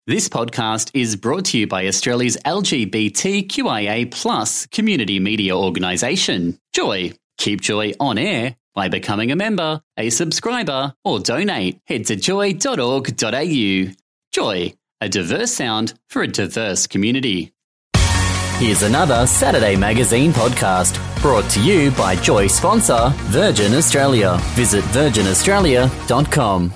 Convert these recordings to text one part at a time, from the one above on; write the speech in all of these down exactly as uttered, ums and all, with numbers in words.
This podcast is brought to you by Australia's L G B T Q I A plus community media organisation, Joy. Keep Joy on air by becoming a member, a subscriber, or donate. Head to joy dot org dot a u. Joy, a diverse sound for a diverse community. Here's another Saturday Magazine podcast brought to you by Joy sponsor Virgin Australia. Visit virgin australia dot com.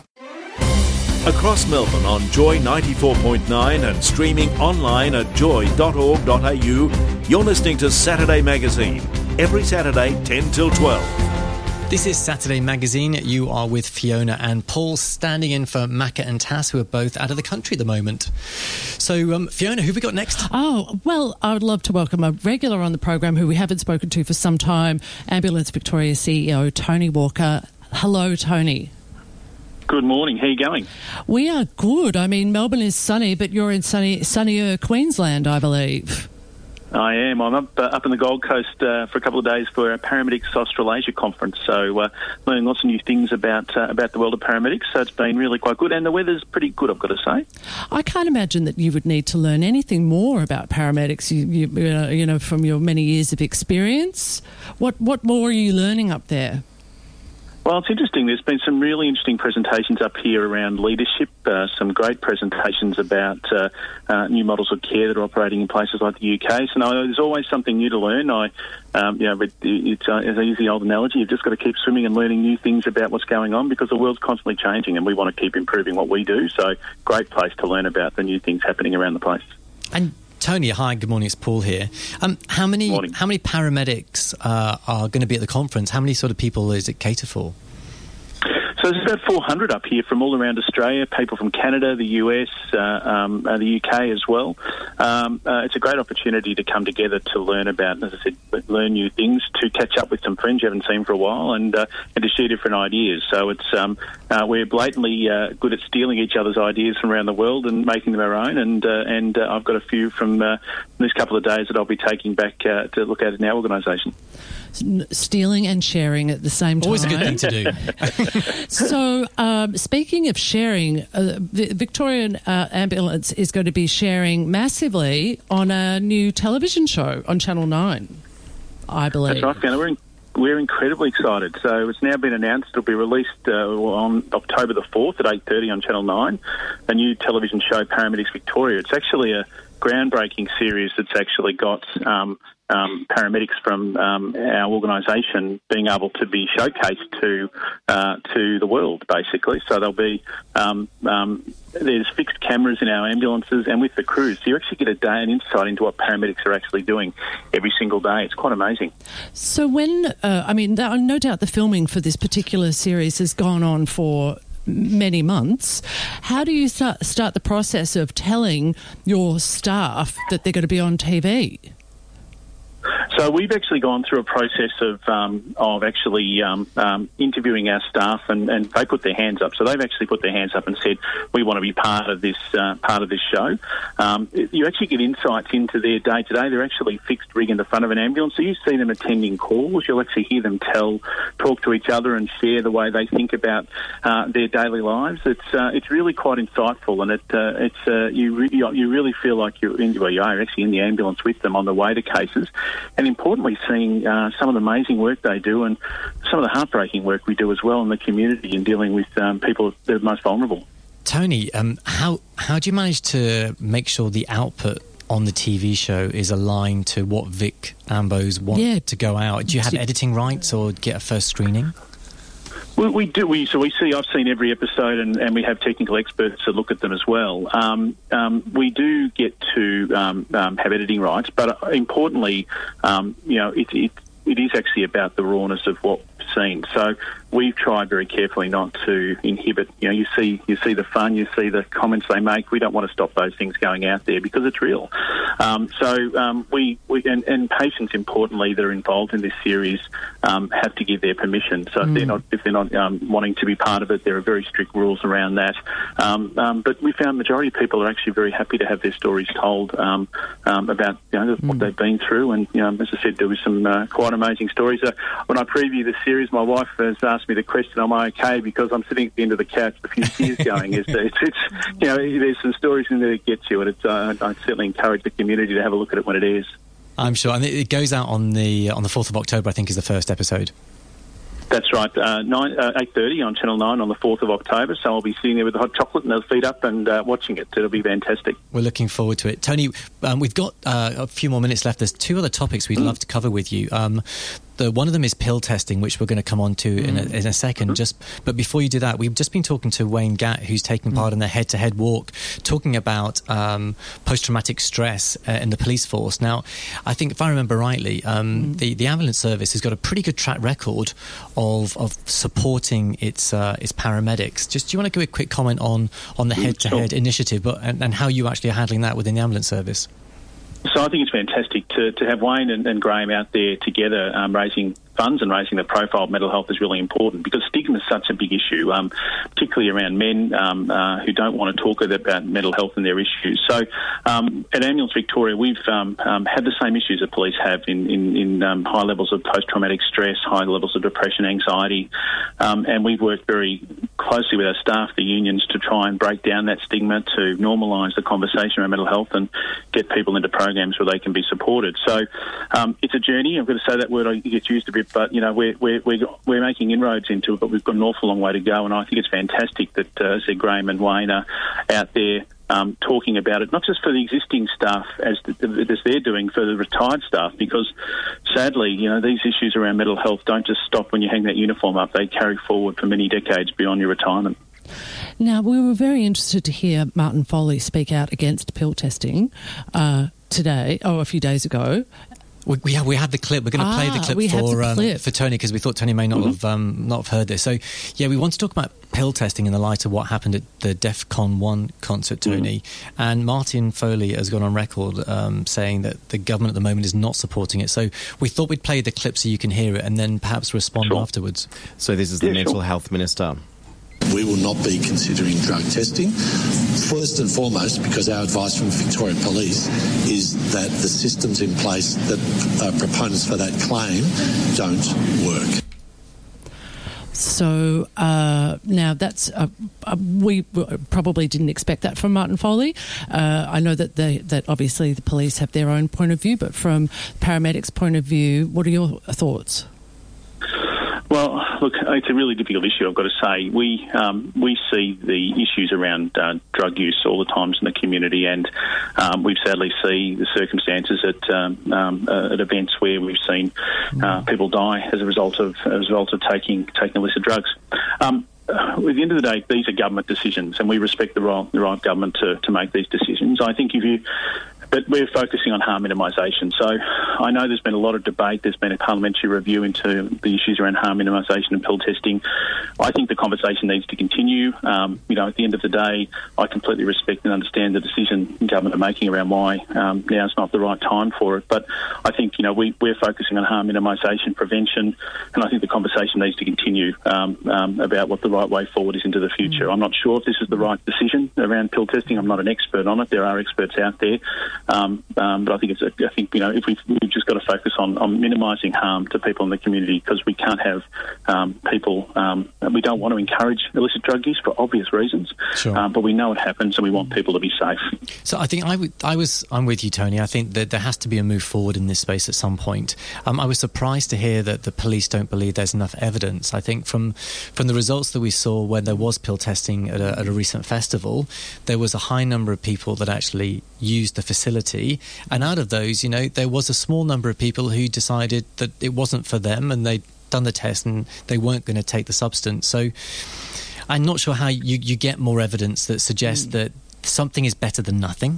Across Melbourne on Joy ninety-four point nine and streaming online at joy dot org dot a u, you're listening to Saturday Magazine, every Saturday ten till twelve. This is Saturday Magazine. You are with Fiona and Paul, standing in for Macca and Tass, who are both out of the country at the moment. So, um, Fiona, who have we got next? Oh, well, I would love to welcome a regular on the program who we haven't spoken to for some time, Ambulance Victoria C E O Tony Walker. Hello, Tony. Good morning. How are you going? We are good. I mean, Melbourne is sunny, but you're in sunny, sunnier Queensland, I believe. I am. I'm up uh, up in the Gold Coast uh, for a couple of days for a Paramedics Australasia conference. So uh, learning lots of new things about uh, about the world of paramedics. So it's been really quite good, and the weather's pretty good, I've got to say. I can't imagine that you would need to learn anything more about paramedics. You you, uh, you know, from your many years of experience. What what more are you learning up there? Well, it's interesting. There's been some really interesting presentations up here around leadership, uh, some great presentations about uh, uh, new models of care that are operating in places like the U K. So, no, there's always something new to learn. I, um, you know, but it's, uh, as I use the old analogy, you've just got to keep swimming and learning new things about what's going on because the world's constantly changing and we want to keep improving what we do. So, great place to learn about the new things happening around the place. And Tony, hi, good morning, it's Paul here. Um, how many Morning. how many paramedics uh, are going to be at the conference? How many sort of people is it cater for? So there's about four hundred up here from all around Australia, people from Canada, the U S, uh, um, uh, the U K as well. Um, uh, it's a great opportunity to come together to learn about, as I said, learn new things, to catch up with some friends you haven't seen for a while and uh, and to share different ideas. So it's um, uh, we're blatantly uh, good at stealing each other's ideas from around the world and making them our own. And uh, and uh, I've got a few from uh, this couple of days that I'll be taking back uh, to look at in our organisation. Stealing and sharing at the same time. Always a good thing to do. So, um, speaking of sharing, uh, the Victorian uh, Ambulance is going to be sharing massively on a new television show on Channel nine, I believe. That's right, Fiona. We're, in, we're incredibly excited. So it's now been announced it'll be released uh, on October the fourth at eight thirty on Channel nine, a new television show, Paramedics Victoria. It's actually a groundbreaking series that's actually got um, um, paramedics from um, our organisation being able to be showcased to uh, to the world, basically. So there'll be um, um, there's fixed cameras in our ambulances and with the crews. So you actually get a day an insight into what paramedics are actually doing every single day. It's quite amazing. So when, uh, I mean, no doubt the filming for this particular series has gone on for many months. How do you start, start the process of telling your staff that they're going to be on T V? So we've actually gone through a process of um, of actually um, um, interviewing our staff, and, and they put their hands up. So they've actually put their hands up and said, "We want to be part of this uh, part of this show." Um, you actually get insights into their day to day. They're actually fixed rig in the front of an ambulance, so you see them attending calls. You'll actually hear them tell, talk to each other, and share the way they think about uh, their daily lives. It's uh, it's really quite insightful, and it uh, it's uh, you re- you really feel like you're in, well, you are actually in the ambulance with them on the way to cases. And importantly, seeing uh, some of the amazing work they do and some of the heartbreaking work we do as well in the community in dealing with um, people that are most vulnerable. Tony, um, how how do you manage to make sure the output on the T V show is aligned to what Vic Ambos want yeah. to go out? Do you have editing rights or get a first screening? We, we do. We so we see. I've seen every episode, and, and we have technical experts to look at them as well. Um, um, we do get to um, um, have editing rights, but importantly, um, you know, it, it it is actually about the rawness of what we've seen. So we've tried very carefully not to inhibit. You know, you see, you see the fun, you see the comments they make. We don't want to stop those things going out there because it's real. Um, so um, we, we and, and patients, importantly, that are involved in this series um, have to give their permission. So mm. if they're not if they're not um, wanting to be part of it, there are very strict rules around that. Um, um, but we found majority of people are actually very happy to have their stories told um, um, about you know, what mm. they've been through. And you know, as I said, there was some uh, quite amazing stories. Uh, when I preview the series, my wife has asked ask me the question, am I okay, because I'm sitting at the end of the couch with a few tears going. It's, it's, it's, you know, there's some stories in there that get you, and it's, uh, I certainly encourage the community to have a look at it when it is. I'm sure. And it goes out on the on the fourth of October, I think, is the first episode. That's right, uh, nine, uh, eight thirty on Channel nine on the fourth of October, so I'll be sitting there with the hot chocolate and the feet up and uh, watching it. It'll be fantastic. We're looking forward to it. Tony, um, we've got uh, a few more minutes left. There's two other topics we'd mm. love to cover with you. Um, the, one of them is pill testing, which we're going to come on to mm. in, a, in a second. Mm-hmm. Just, But before you do that, we've just been talking to Wayne Gatt, who's taking part mm. in their head-to-head walk, talking about um, post-traumatic stress uh, in the police force. Now, I think, if I remember rightly, um, mm. the, the ambulance service has got a pretty good track record of, of supporting its uh, its paramedics. Just, do you want to give a quick comment on, on the head-to-head sure. initiative but, and, and how you actually are handling that within the ambulance service? So I think it's fantastic to, to have Wayne and, and Graham out there together um, raising funds and raising the profile of mental health is really important because stigma is such a big issue, um, particularly around men um, uh, who don't want to talk about mental health and their issues. So um, at Ambulance Victoria, we've um, um, had the same issues that police have in, in, in um, high levels of post-traumatic stress, high levels of depression, anxiety, um, and we've worked very closely with our staff, the unions, to try and break down that stigma, to normalise the conversation around mental health and get people into programs where they can be supported. So um, it's a journey. I'm going to say that word, I think it's used a bit, but you know we're we're we're, we're making inroads into it, but we've got an awful long way to go. And I think it's fantastic that uh, Sir Graham and Wayne are out there um, talking about it, not just for the existing staff as the, as they're doing for the retired staff, because sadly, you know, these issues around mental health don't just stop when you hang that uniform up; they carry forward for many decades beyond your retirement. Now, we were very interested to hear Martin Foley speak out against pill testing uh, today, or a few days ago. We, we, have, we had the clip. We're going to ah, play the clip for the clip. Um, for Tony because we thought Tony may not mm-hmm. have um, not have heard this. So, yeah, we want to talk about pill testing in the light of what happened at the DEFCON one concert, Tony. Mm-hmm. And Martin Foley has gone on record um, saying that the government at the moment is not supporting it. So we thought we'd play the clip so you can hear it and then perhaps respond sure. afterwards. So this is the yeah, Mental sure. Health Minister. We will not be considering drug testing. First and foremost, because our advice from Victoria Police is that the systems in place that uh, proponents for that claim don't work. So uh, now that's uh, uh, we probably didn't expect that from Martin Foley. Uh, I know that they, that obviously the police have their own point of view, but from paramedics' point of view, what are your thoughts? Well, look, it's a really difficult issue, I've got to say. We um, we see the issues around uh, drug use all the times in the community, and um, we sadly see the circumstances at um, um, uh, at events where we've seen uh, people die as a result of as a result of taking taking illicit drugs. Um, at the end of the day, these are government decisions, and we respect the right, the right government to, to make these decisions. I think if you But we're focusing on harm minimisation. So I know there's been a lot of debate. There's been a parliamentary review into the issues around harm minimisation and pill testing. I think the conversation needs to continue. Um, you know, at the end of the day, I completely respect and understand the decision government are making around why um, now is not the right time for it. But I think, you know, we, we're focusing on harm minimisation, prevention, and I think the conversation needs to continue um, um, about what the right way forward is into the future. I'm not sure if this is the right decision around pill testing. I'm not an expert on it. There are experts out there. Um, um, but I think it's. A, I think you know if we've, we've just got to focus on, on minimising harm to people in the community, because we can't have um, people. Um, we don't want to encourage illicit drug use for obvious reasons. Sure. Um, but we know it happens, and we want people to be safe. So I think I, w- I was. I'm with you, Tony. I think that there has to be a move forward in this space at some point. Um, I was surprised to hear that the police don't believe there's enough evidence. I think from from the results that we saw when there was pill testing at a, at a recent festival, there was a high number of people that actually used the facility, and out of those, you know, there was a small number of people who decided that it wasn't for them, and they'd done the test and they weren't going to take the substance. So I'm not sure how you, you get more evidence that suggests mm. that something is better than nothing.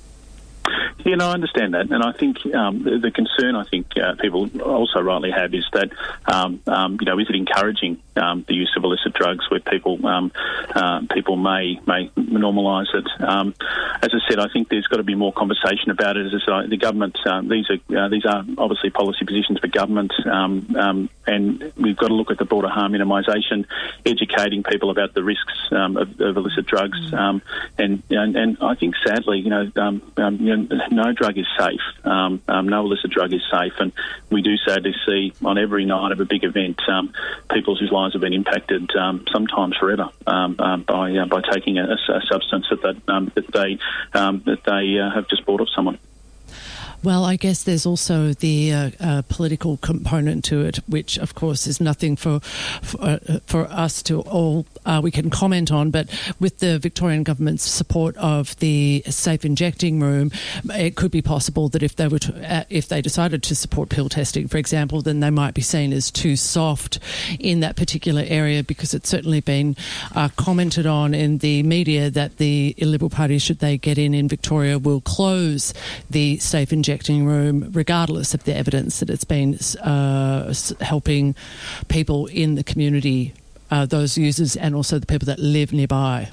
Yeah, no, I understand that, and I think um, the, the concern I think uh, people also rightly have is that um, um, you know, is it encouraging um, the use of illicit drugs where people um, uh, people may may normalise it? Um, as I said, I think there's got to be more conversation about it. As I said, the government um, these are uh, these are obviously policy positions for government, um, um, and we've got to look at the broader harm minimisation, educating people about the risks um, of, of illicit drugs, um, and, and and I think sadly, you know, um, um, you know. no drug is safe. Um, um, no illicit drug is safe, and we do sadly see on every night of a big event um, people whose lives have been impacted, um, sometimes forever, um, uh, by uh, by taking a, a substance that that, um, that they um, that they uh, have just bought off someone. Well, I guess there's also the uh, uh, political component to it, which, of course, is nothing for for, uh, for us to all uh, we can comment on. But with the Victorian government's support of the safe injecting room, it could be possible that if they were to, uh, if they decided to support pill testing, for example, then they might be seen as too soft in that particular area, because it's certainly been uh, commented on in the media that the Liberal Party, should they get in in Victoria, will close the safe injecting room regardless of the evidence that it's been uh, helping people in the community, uh, those users, and also the people that live nearby.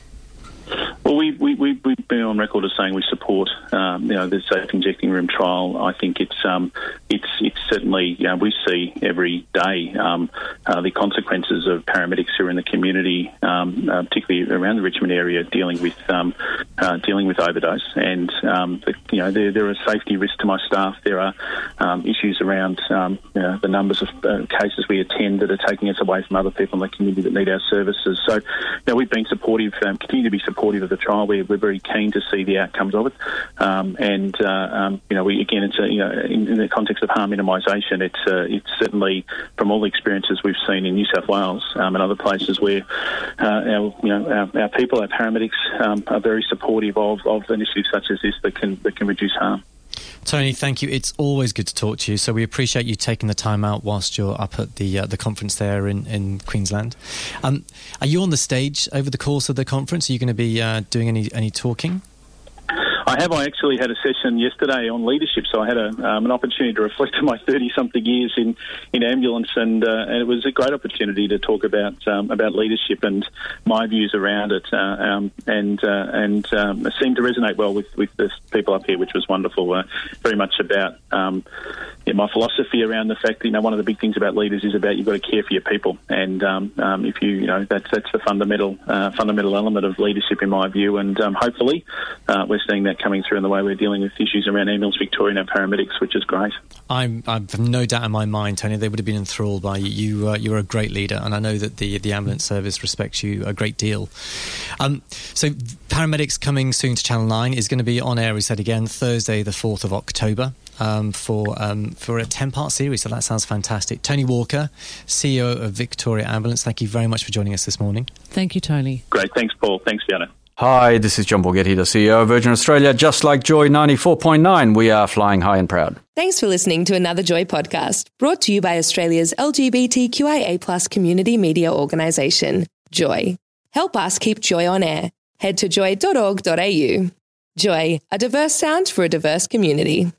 Well, we, we, we, we've been on record as saying we support, um, you know, the safe injecting room trial. I think it's um, it's it's certainly, you know, we see every day um, uh, the consequences of paramedics who are in the community, um, uh, particularly around the Richmond area, dealing with um, uh, dealing with overdose. And um, the, you know, there, there are safety risks to my staff. There are um, issues around um, you know, the numbers of uh, cases we attend that are taking us away from other people in the community that need our services. So, you know, we've been supportive, um, continue to be supportive of the trial. We're, we're very keen to see the outcomes of it, um, and uh, um, you know, we again, it's a, you know, in, in the context of harm minimisation, it's uh, it's certainly, from all the experiences we've seen in New South Wales um, and other places where uh, our you know our, our people, our paramedics, um, are very supportive of, of initiatives such as this that can that can reduce harm. Tony, thank you. It's always good to talk to you. So we appreciate you taking the time out whilst you're up at the uh, the conference there in, in Queensland. Um, are you on the stage over the course of the conference? Are you going to be uh, doing any, any talking? I have. I actually had a session yesterday on leadership, so I had a, um, an opportunity to reflect on my thirty-something years in, in ambulance, and, uh, and it was a great opportunity to talk about um, about leadership and my views around it, uh, um, and uh, and um, it seemed to resonate well with, with the people up here, which was wonderful. Uh, very much about um, yeah, my philosophy around the fact that, you know, one of the big things about leaders is about you've got to care for your people, and um, um, if you you know that's that's the fundamental uh, fundamental element of leadership in my view, and um, hopefully uh, we're seeing that coming through in the way we're dealing with issues around Ambulance Victoria and our paramedics, which is great. I'm, I've no doubt in my mind, Tony, they would have been enthralled by you. You, uh, you're a great leader, and I know that the, the ambulance service respects you a great deal. Um, so Paramedics coming soon to Channel nine is going to be on air, we said again, Thursday the fourth of October. Um, for um, for a ten-part series, so that sounds fantastic. Tony Walker, C E O of Victoria Ambulance, thank you very much for joining us this morning. Thank you, Tony. Great, thanks, Paul. Thanks, Fiona. Hi, this is John Borghetti, the C E O of Virgin Australia. Just like Joy ninety-four point nine, we are flying high and proud. Thanks for listening to another Joy podcast, brought to you by Australia's L G B T Q I A plus community media organisation, Joy. Help us keep Joy on air. Head to joy dot org dot a u. Joy, a diverse sound for a diverse community.